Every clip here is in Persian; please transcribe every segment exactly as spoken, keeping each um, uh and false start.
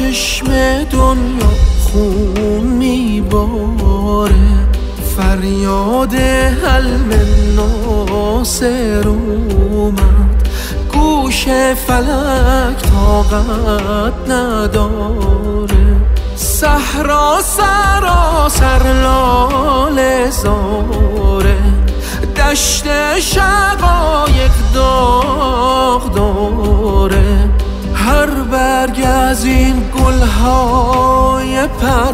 چشم دنیا خون میباره، فریاد حلم ناصر اومد، گوش فلک طاقت نداره، صحرا سراسر لاله زاره، دشت شقایق داغ داره، هر برگ از این گلهای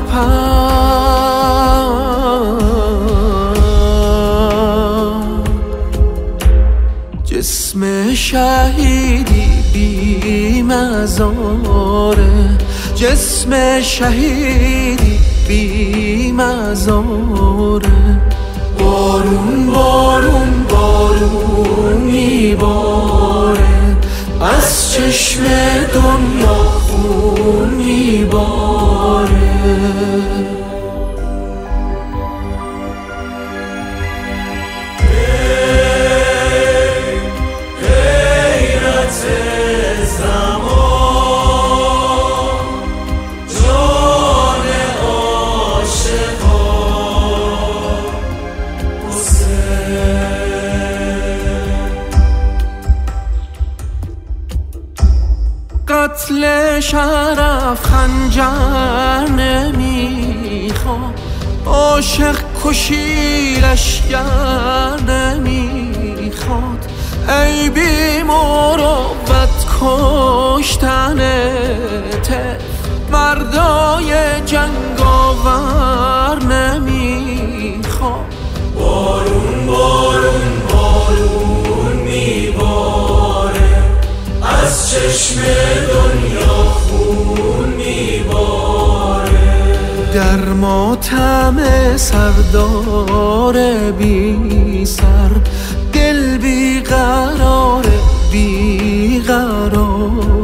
پرپر جسم شهیدی بی مزاره، جسم شهیدی بی مزاره. بارون بارون بارون میباره، از چشم دنیا خون میباره. قتل شرف خنجر نمیخواد، عاشق کشی لشگر نمیخواد، ای بی مروت کشتنته، مردای جنگاور نمیخواد. بارون بارون بارون میباره، از چشم دنیا خون میباره. در ماتم سردار بی سر، دل بی قرار بی قرار